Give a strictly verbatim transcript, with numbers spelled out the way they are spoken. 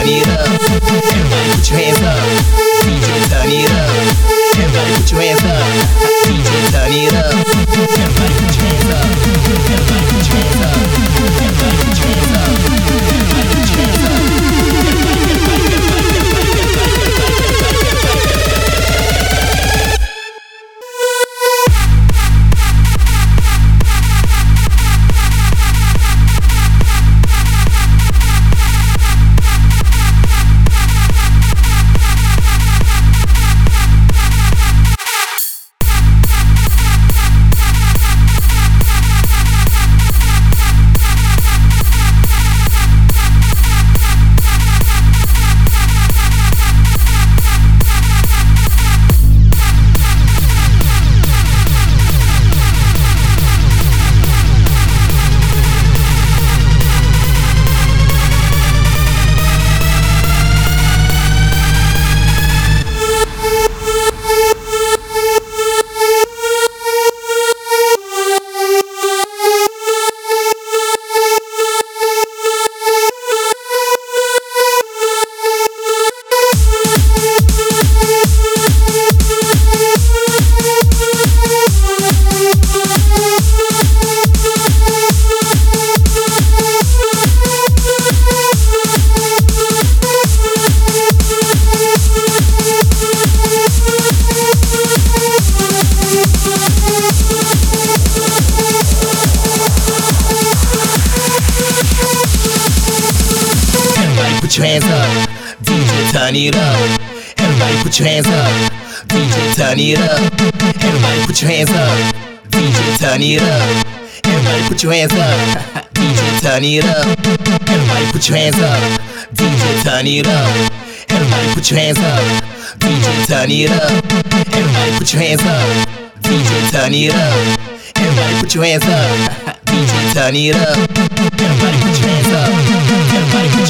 turn it up. Everybody put your hands up. D J turn it up. Everybody put your hands up. D J turn it up. Everybody put your hands up. Everybody put your hands up. Everybody put your hands up. Everybody put your hands up. Put your hands up, D J turn it up. Everybody put your hands up, D J turn it up. Everybody put your hands up, D J turn it up. Everybody put your hands up, D J turn it up. Everybody put your hands up, D J turn it up. Everybody put your hands up, D J turn it up. Everybody put your hands up, D J turn it up. Everybody put your hands up, D J turn it up. Everybody put your hands up. Everybody put